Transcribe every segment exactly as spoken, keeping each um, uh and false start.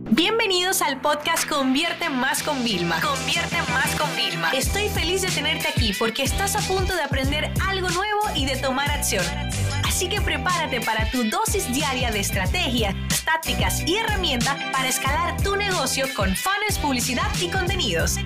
Bienvenidos al podcast Convierte Más con Vilma. Convierte Más con Vilma. Estoy feliz de tenerte aquí porque estás a punto de aprender algo nuevo y de tomar acción. Así que prepárate para tu dosis diaria de estrategias, tácticas y herramientas para escalar tu negocio con funnels, publicidad y contenidos.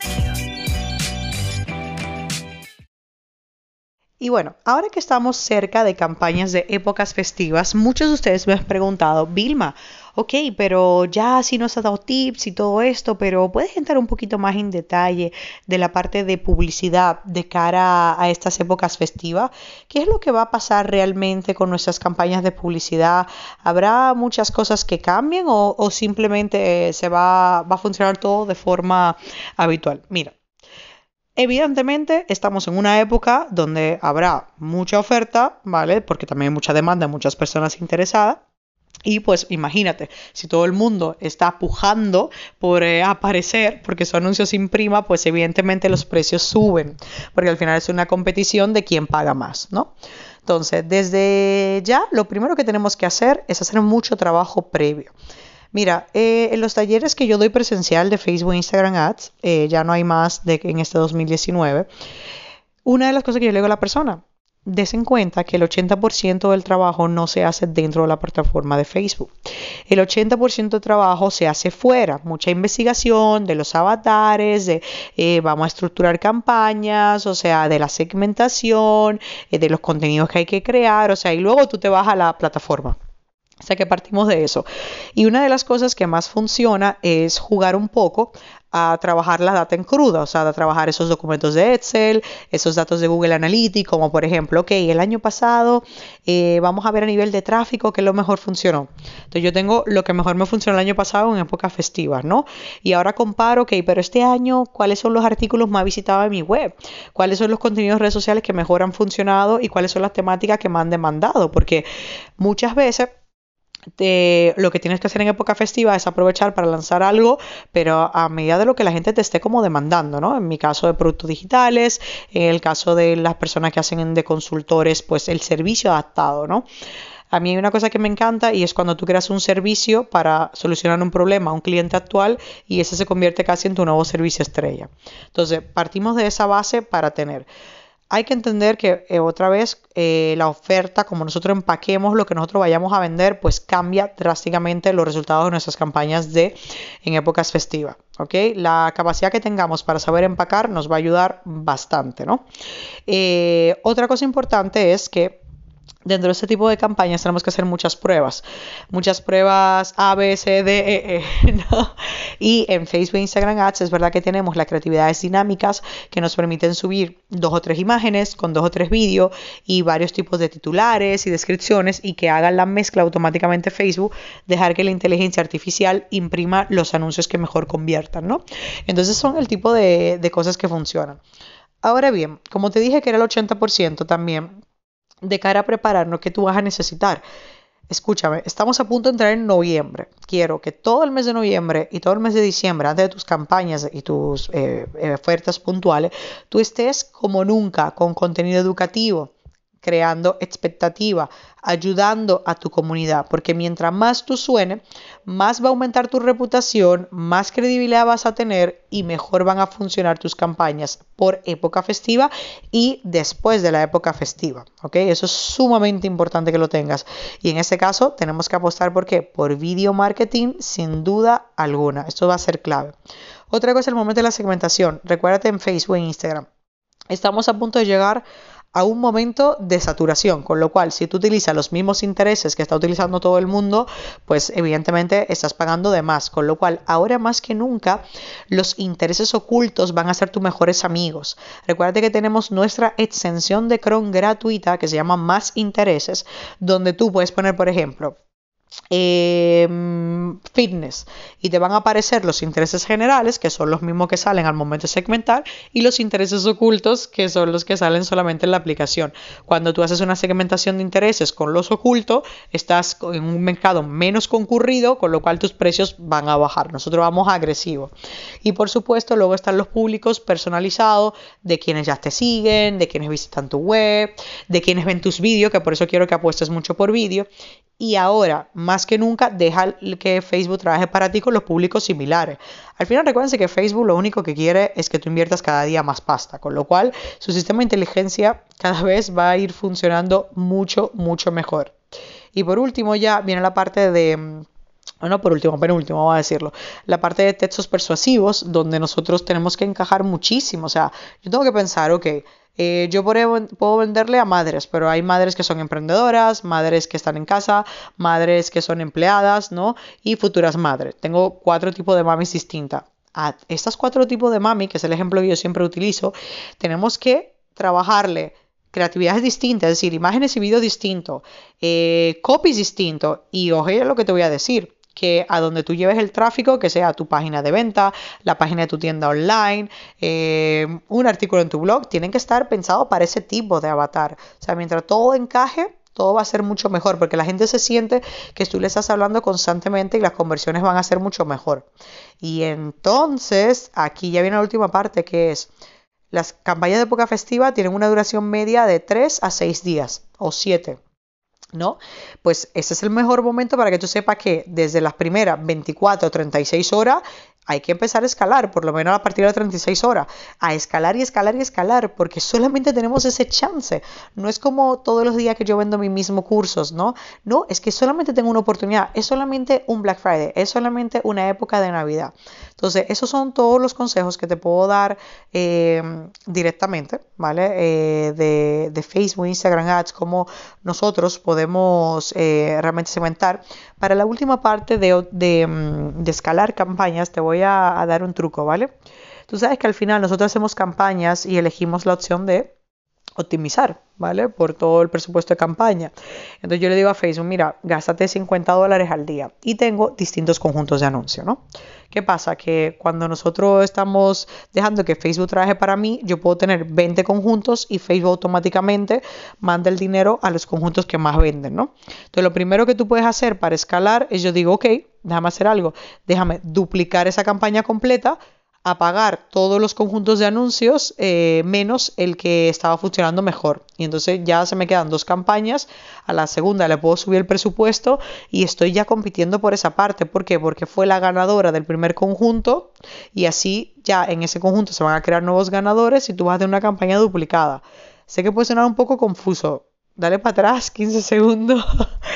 Y bueno, ahora que estamos cerca de campañas de épocas festivas, muchos de ustedes me han preguntado, Vilma, ok, pero ya sí nos has dado tips y todo esto, pero ¿puedes entrar un poquito más en detalle de la parte de publicidad de cara a estas épocas festivas? ¿Qué es lo que va a pasar realmente con nuestras campañas de publicidad? ¿Habrá muchas cosas que cambien o, o simplemente eh, se va, va a funcionar todo de forma habitual? Mira. Evidentemente estamos en una época donde habrá mucha oferta, ¿vale? Porque también hay mucha demanda, muchas personas interesadas. Y pues imagínate, si todo el mundo está pujando por eh, aparecer, porque su anuncio se imprima, pues evidentemente los precios suben, porque al final es una competición de quién paga más, ¿no? Entonces, desde ya, lo primero que tenemos que hacer es hacer mucho trabajo previo. Mira, eh, en los talleres que yo doy presencial de Facebook e Instagram Ads, eh, ya no hay más de en este dos mil diecinueve, una de las cosas que yo le digo a la persona, des en cuenta que el ochenta por ciento del trabajo no se hace dentro de la plataforma de Facebook. El ochenta por ciento del trabajo se hace fuera, mucha investigación de los avatares, de eh, vamos a estructurar campañas, o sea, de la segmentación, eh, de los contenidos que hay que crear, o sea, y luego tú te vas a la plataforma. O sea que partimos de eso. Y una de las cosas que más funciona es jugar un poco a trabajar la data en cruda, o sea, a trabajar esos documentos de Excel, esos datos de Google Analytics, como por ejemplo, ok, el año pasado eh, vamos a ver a nivel de tráfico qué es lo mejor funcionó. Entonces yo tengo lo que mejor me funcionó el año pasado en épocas festivas, ¿no? Y ahora comparo, ok, pero este año, ¿cuáles son los artículos más visitados en mi web? ¿Cuáles son los contenidos de redes sociales que mejor han funcionado? ¿Y cuáles son las temáticas que más han demandado? Porque muchas veces De, lo que tienes que hacer en época festiva es aprovechar para lanzar algo, pero a medida de lo que la gente te esté como demandando, ¿no? En mi caso de productos digitales, en el caso de las personas que hacen de consultores, pues el servicio adaptado, ¿no? A mí hay una cosa que me encanta y es cuando tú creas un servicio para solucionar un problema a un cliente actual y ese se convierte casi en tu nuevo servicio estrella. Entonces, partimos de esa base para tener... Hay que entender que eh, otra vez eh, la oferta, como nosotros empaquemos lo que nosotros vayamos a vender, pues cambia drásticamente los resultados de nuestras campañas de en épocas festivas, ¿ok? La capacidad que tengamos para saber empacar nos va a ayudar bastante, ¿no? Eh, otra cosa importante es que dentro de este tipo de campañas tenemos que hacer muchas pruebas, muchas pruebas A, B, C, D, E, E, ¿no? Y en Facebook e Instagram Ads es verdad que tenemos las creatividades dinámicas que nos permiten subir dos o tres imágenes con dos o tres vídeos y varios tipos de titulares y descripciones y que hagan la mezcla automáticamente Facebook, dejar que la inteligencia artificial imprima los anuncios que mejor conviertan, ¿no? Entonces son el tipo de, de cosas que funcionan. Ahora bien, como te dije que era el ochenta por ciento también, de cara a prepararnos, ¿qué tú vas a necesitar? Escúchame, estamos a punto de entrar en noviembre. Quiero que todo el mes de noviembre y todo el mes de diciembre, antes de tus campañas y tus eh, ofertas puntuales, tú estés como nunca con contenido educativo, creando expectativa, ayudando a tu comunidad, porque mientras más tú suene, más va a aumentar tu reputación, más credibilidad vas a tener y mejor van a funcionar tus campañas por época festiva y después de la época festiva, ¿ok? Eso es sumamente importante que lo tengas. Y en este caso tenemos que apostar ¿por qué? Por video marketing sin duda alguna. Esto va a ser clave. Otra cosa es el momento de la segmentación. Recuérdate en Facebook e Instagram. Estamos a punto de llegar a un momento de saturación, con lo cual si tú utilizas los mismos intereses que está utilizando todo el mundo, pues evidentemente estás pagando de más, con lo cual ahora más que nunca los intereses ocultos van a ser tus mejores amigos. Recuerda que tenemos nuestra extensión de Chrome gratuita que se llama Más Intereses, donde tú puedes poner, por ejemplo, Eh, fitness y te van a aparecer los intereses generales que son los mismos que salen al momento de segmentar y los intereses ocultos que son los que salen solamente en la aplicación. Cuando tú haces una segmentación de intereses con los ocultos estás en un mercado menos concurrido, con lo cual tus precios van a bajar. Nosotros vamos agresivo y por supuesto luego están los públicos personalizados de quienes ya te siguen, de quienes visitan tu web, de quienes ven tus vídeos, que por eso quiero que apuestes mucho por vídeo. Y ahora, más que nunca, deja que Facebook trabaje para ti con los públicos similares. Al final, recuérdense que Facebook lo único que quiere es que tú inviertas cada día más pasta, con lo cual su sistema de inteligencia cada vez va a ir funcionando mucho, mucho mejor. Y por último ya viene la parte de... Bueno, por último, penúltimo, vamos a decirlo. La parte de textos persuasivos, donde nosotros tenemos que encajar muchísimo. O sea, yo tengo que pensar, ok, eh, yo puedo venderle a madres, pero hay madres que son emprendedoras, madres que están en casa, madres que son empleadas, ¿no? Y futuras madres. Tengo cuatro tipos de mamis distintas. A estos cuatro tipos de mami, que es el ejemplo que yo siempre utilizo, tenemos que trabajarle creatividades distintas, es decir, imágenes y vídeos distintos, eh, copies distintos. Y oye lo que te voy a decir, que a donde tú lleves el tráfico, que sea tu página de venta, la página de tu tienda online, eh, un artículo en tu blog, tienen que estar pensados para ese tipo de avatar. O sea, mientras todo encaje, todo va a ser mucho mejor, porque la gente se siente que tú le estás hablando constantemente y las conversiones van a ser mucho mejor. Y entonces, aquí ya viene la última parte, que es: las campañas de época festiva tienen una duración media de tres a seis días o siete, ¿no? Pues ese es el mejor momento para que tú sepas que desde las primeras veinticuatro o treinta y seis horas hay que empezar a escalar, por lo menos a partir de treinta y seis horas, a escalar y escalar y escalar, porque solamente tenemos ese chance. No es como todos los días que yo vendo mis mismos cursos, ¿no? No, es que solamente tengo una oportunidad, es solamente un Black Friday, es solamente una época de Navidad. Entonces, esos son todos los consejos que te puedo dar eh, directamente, ¿vale? Eh, de, de Facebook, Instagram Ads, cómo nosotros podemos eh, realmente segmentar. Para la última parte de, de, de escalar campañas, te voy a, a dar un truco, ¿vale? Tú sabes que al final nosotros hacemos campañas y elegimos la opción de optimizar, ¿vale? Por todo el presupuesto de campaña. Entonces yo le digo a Facebook, mira, gástate cincuenta dólares al día y tengo distintos conjuntos de anuncios, ¿no? ¿Qué pasa? Que cuando nosotros estamos dejando que Facebook trabaje para mí, yo puedo tener veinte conjuntos y Facebook automáticamente manda el dinero a los conjuntos que más venden, ¿no? Entonces lo primero que tú puedes hacer para escalar es, yo digo, ok, déjame hacer algo, déjame duplicar esa campaña completa, apagar todos los conjuntos de anuncios eh, menos el que estaba funcionando mejor, y entonces ya se me quedan dos campañas. A la segunda le puedo subir el presupuesto y estoy ya compitiendo por esa parte. ¿Por qué? Porque fue la ganadora del primer conjunto y así ya en ese conjunto se van a crear nuevos ganadores y tú vas a tener una campaña duplicada. Sé que puede sonar un poco confuso, dale para atrás quince segundos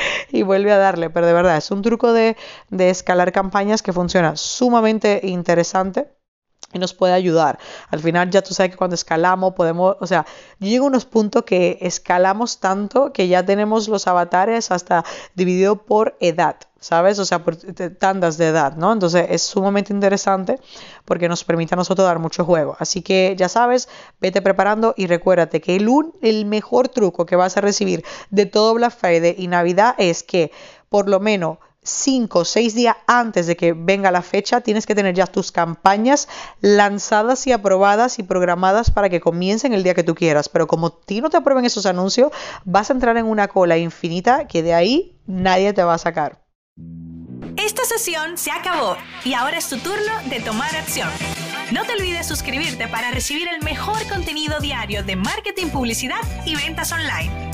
y vuelve a darle, pero de verdad es un truco de, de escalar campañas que funciona sumamente interesante y nos puede ayudar. Al final ya tú sabes que cuando escalamos podemos, o sea, yo llego a unos puntos que escalamos tanto que ya tenemos los avatares hasta dividido por edad, ¿sabes? O sea, por tandas de edad, ¿no? Entonces es sumamente interesante porque nos permite a nosotros dar mucho juego. Así que ya sabes, vete preparando y recuérdate que el, un, el mejor truco que vas a recibir de todo Black Friday y Navidad es que por lo menos cinco o seis días antes de que venga la fecha tienes que tener ya tus campañas lanzadas y aprobadas y programadas para que comiencen el día que tú quieras. Pero como a ti no te aprueben esos anuncios, vas a entrar en una cola infinita que de ahí nadie te va a sacar. Esta sesión se acabó y ahora es tu turno de tomar acción. No te olvides suscribirte para recibir el mejor contenido diario de marketing, publicidad y ventas online.